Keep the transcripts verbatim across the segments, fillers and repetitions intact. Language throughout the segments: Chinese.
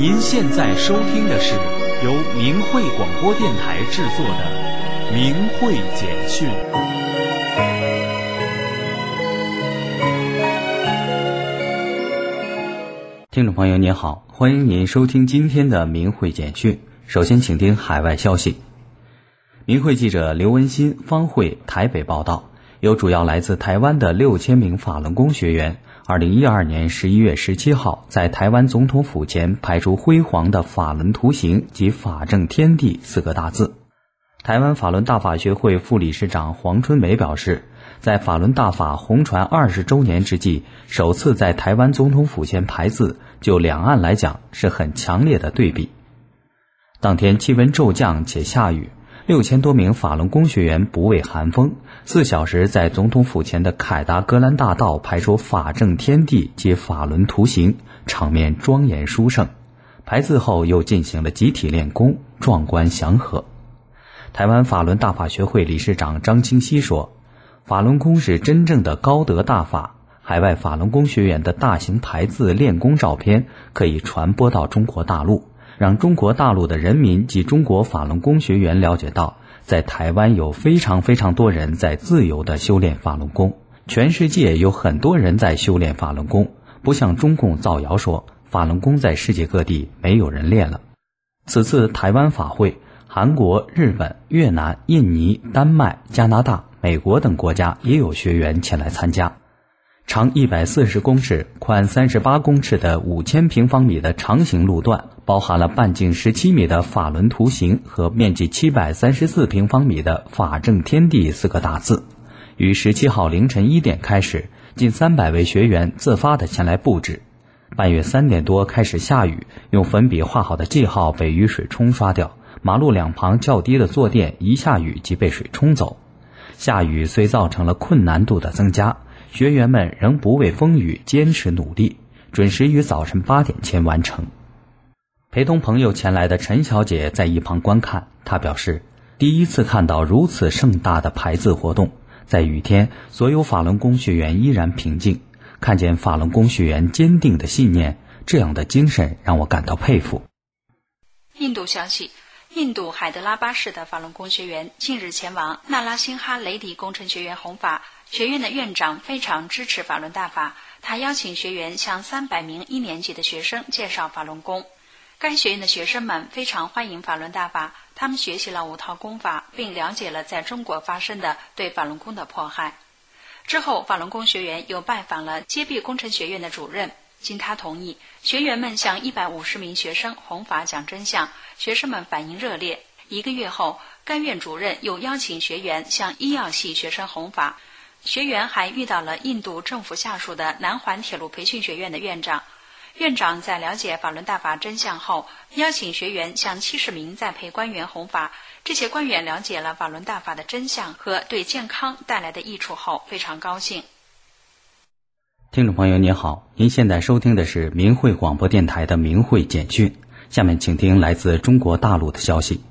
您现在收听的是由明慧广播电台制作的明慧简讯。 听众朋友您好，欢迎您收听今天的明慧简讯。首先请听海外消息。明慧记者刘文新、方慧台北报道，有主要来自台湾的六千名法轮功学员二零一二年十一月十七号在台湾总统府前排出辉煌的法轮图形及法正天地四个大字。台湾法轮大法学会副理事长黄春梅表示，在法轮大法红传二十周年之际，首次在台湾总统府前排字，就两岸来讲是很强烈的对比。当天气温骤降且下雨，六千多名法轮功学员不畏寒风，四小时在总统府前的凯达格兰大道排出法正天地及法轮图形，场面庄严殊胜。排字后又进行了集体练功，壮观祥和。台湾法轮大法学会理事长张清溪说，法轮功是真正的高德大法，海外法轮功学员的大型排字练功照片可以传播到中国大陆，让中国大陆的人民及中国法轮功学员了解到，在台湾有非常非常多人在自由地修炼法轮功，全世界有很多人在修炼法轮功，不像中共造谣说法轮功在世界各地没有人练了。此次台湾法会，韩国、日本、越南、印尼、丹麦、加拿大、美国等国家也有学员前来参加。长一百四十公尺、宽三十八公尺的五千平方米的长形路段，包含了半径十七米的法轮图形和面积七百三十四平方米的法正天地四个大字。于十七号凌晨一点开始，近三百位学员自发地前来布置。半夜三点多开始下雨，用粉笔画好的记号被雨水冲刷掉，马路两旁较低的坐垫一下雨即被水冲走。下雨虽造成了困难度的增加，学员们仍不畏风雨，坚持努力，准时于早晨八点前完成。陪同朋友前来的陈小姐在一旁观看，她表示，第一次看到如此盛大的排字活动，在雨天，所有法轮功学员依然平静，看见法轮功学员坚定的信念，这样的精神让我感到佩服。 印度消息，印度海德拉巴市的法轮功学员近日前往纳拉辛哈雷迪工程学院弘法，学院的院长非常支持法轮大法，他邀请学员向三百名一年级的学生介绍法轮功。该学院的学生们非常欢迎法轮大法，他们学习了五套功法，并了解了在中国发生的对法轮功的迫害。之后，法轮功学员又拜访了接臂工程学院的主任，经他同意，学员们向一百五十名学生弘法讲真相，学生们反应热烈。一个月后，该院主任又邀请学员向医药系学生弘法。学员还遇到了印度政府下属的南环铁路培训学院的院长。院长在了解法轮大法真相后，邀请学员向七十名在培官员弘法。这些官员了解了法轮大法的真相和对健康带来的益处后，非常高兴。 听众朋友您好，您现在收听的是明慧广播电台的明慧简讯，下面请听来自中国大陆的消息。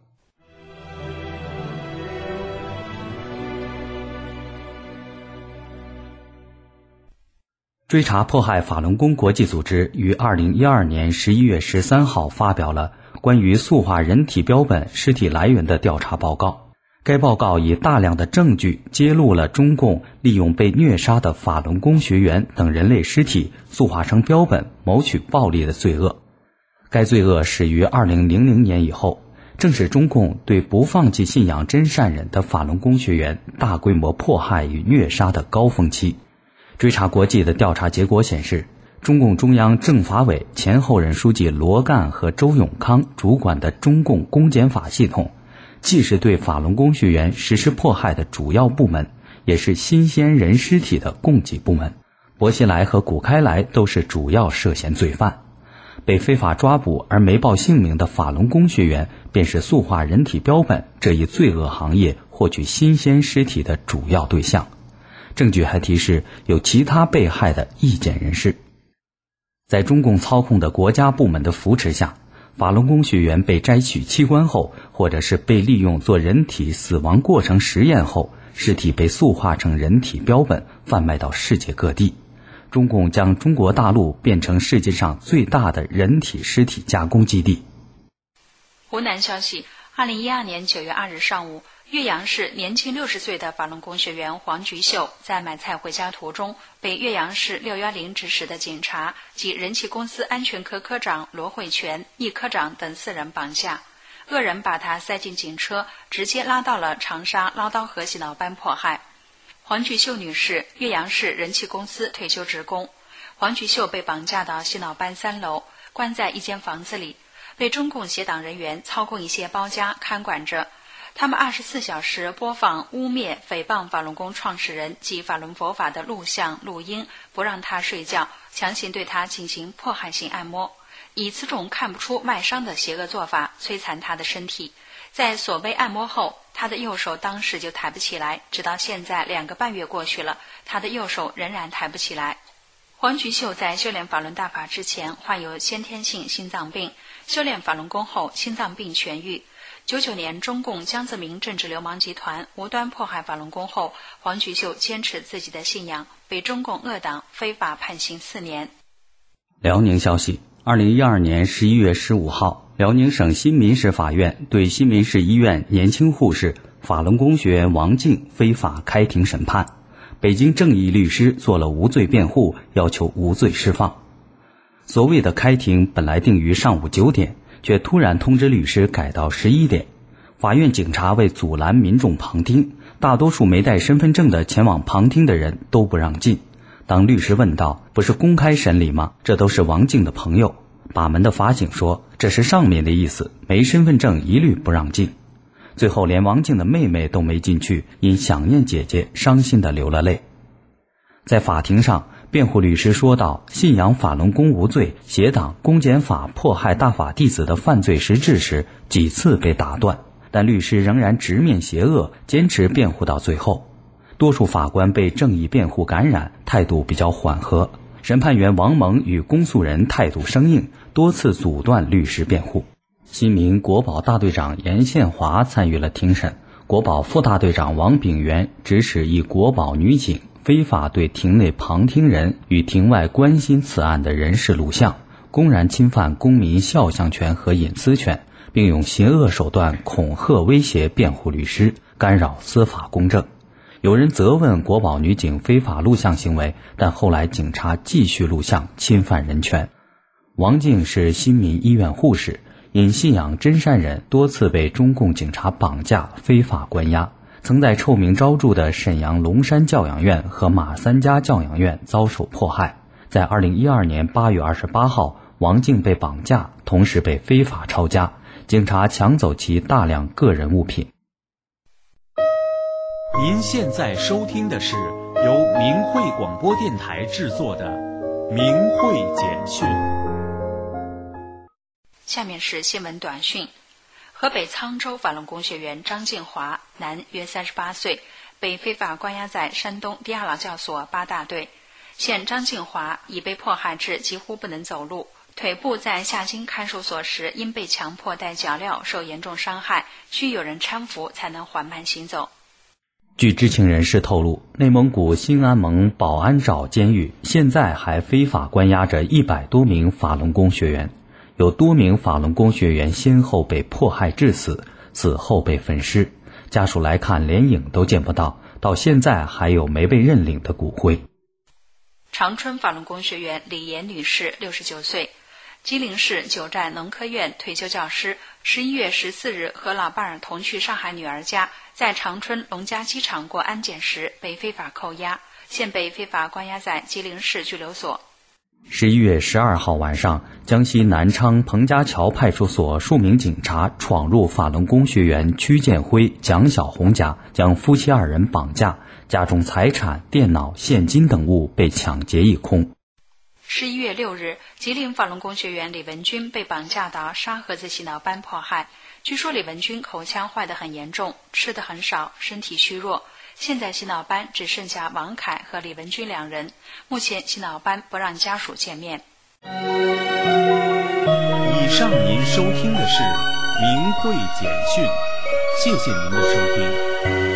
追查迫害法轮功国际组织于二零一二年十一月十三号发表了关于塑化人体标本尸体来源的调查报告。该报告以大量的证据揭露了中共利用被虐杀的法轮功学员等人类尸体塑化成标本谋取暴利的罪恶。该罪恶始于二零零零年以后，正是中共对不放弃信仰真善忍的法轮功学员大规模迫害与虐杀的高峰期。追查国际的调查结果显示，中共中央政法委前后任书记罗干和周永康主管的中共公检法系统，既是对法轮功学员实施迫害的主要部门，也是新鲜人尸体的供给部门。薄熙来和谷开来都是主要涉嫌罪犯。被非法抓捕而没报姓名的法轮功学员，便是塑化人体标本这一罪恶行业获取新鲜尸体的主要对象。证据还提示有其他被害的意见人士。在中共操控的国家部门的扶持下，法轮功学员被摘取器官后，或者是被利用做人体死亡过程实验后，尸体被塑化成人体标本，贩卖到世界各地。 中共将中国大陆变成世界上最大的人体尸体加工基地。 湖南消息，二零一二年九月二日上午，岳阳市年轻六十岁的法轮功学员黄菊秀在买菜回家途中，被岳阳市六一零指使的警察及人气公司安全科科长罗慧全、易科长等四人绑架，恶人把他塞进警车，直接拉到了长沙捞刀河洗脑班迫害。黄菊秀女士，岳阳市人气公司退休职工。黄菊秀被绑架到洗脑班三楼，关在一间房子里，被中共协党人员操控一些包夹看管着。他们二十四小时播放污蔑、诽谤法轮功创始人及法轮佛法的录像、录音，不让他睡觉，强行对他进行迫害性按摩，以此种看不出外伤的邪恶做法摧残他的身体。在所谓按摩后，他的右手当时就抬不起来，直到现在两个半月过去了，他的右手仍然抬不起来。黄菊秀在修炼法轮大法之前患有先天性心脏病，修炼法轮功后心脏病痊愈。九九年中共江泽民政治流氓集团无端迫害法轮功后，黄菊秀坚持自己的信仰，被中共恶党非法判刑四年。 辽宁消息，二零一二年十一月十五号，辽宁省新民市法院对新民市医院年轻护士法轮功学员王静非法开庭审判，北京正义律师做了无罪辩护，要求无罪释放。所谓的开庭本来定于上午九点，却突然通知律师改到十一点。法院警察为阻拦民众旁听，大多数没带身份证的前往旁听的人都不让进。当律师问道，不是公开审理吗？这都是王静的朋友。把门的法警说，这是上面的意思，没身份证一律不让进。最后连王静的妹妹都没进去，因想念姐姐伤心地流了泪。在法庭上，辩护律师说道，信仰法轮功无罪，邪党公检法迫害大法弟子的犯罪实质时，几次被打断，但律师仍然直面邪恶，坚持辩护到最后。多数法官被正义辩护感染，态度比较缓和。审判员王蒙与公诉人态度生硬，多次阻断律师辩护。新民国保大队长严宪华参与了庭审，国保副大队长王炳元指使一国保女警非法对庭内旁听人与庭外关心此案的人士录像，公然侵犯公民肖像权和隐私权，并用邪恶手段恐吓威胁辩护律师，干扰司法公正。有人责问国保女警非法录像行为，但后来警察继续录像，侵犯人权。王静是新民医院护士，因信仰真善忍，多次被中共警察绑架、非法关押，曾在臭名昭著的沈阳龙山教养院和马三家教养院遭受迫害。在二零一二年八月二十八号，王静被绑架，同时被非法抄家，警察抢走其大量个人物品。 您现在收听的是由明慧广播电台制作的《明慧简讯》。 下面是新闻短讯。河北沧州法轮功学员张静华，男，约三十八岁，被非法关押在山东第二劳教所八大队。现张静华已被迫害至几乎不能走路，腿部在下经看守所时因被强迫戴脚镣受严重伤害，需有人搀扶才能缓慢行走。 据知情人士透露，内蒙古兴安盟保安沼监狱现在还非法关押着一百多名法轮功学员，有多名法轮功学员先后被迫害致死，死后被分尸，家属来看连影都见不到，到现在还有没被认领的骨灰。 长春法轮功学员李岩女士，六十九岁，吉林市九寨农科院退休教师，十一月十四日和老伴儿同去上海女儿家，在长春龙嘉机场过安检时被非法扣押，现被非法关押在吉林市拘留所。 十一月十二号晚上，江西南昌彭家桥派出所数名警察闯入法轮功学员曲建辉、蒋小红家，将夫妻二人绑架，家中财产、电脑、现金等物被抢劫一空。 十一月六日，吉林法轮功学员李文军被绑架到沙河子洗脑班迫害。据说李文军口腔坏得很严重，吃得很少，身体虚弱。现在洗脑班只剩下王凯和李文军两人，目前洗脑班不让家属见面。 以上您收听的是明慧简讯，谢谢您的收听。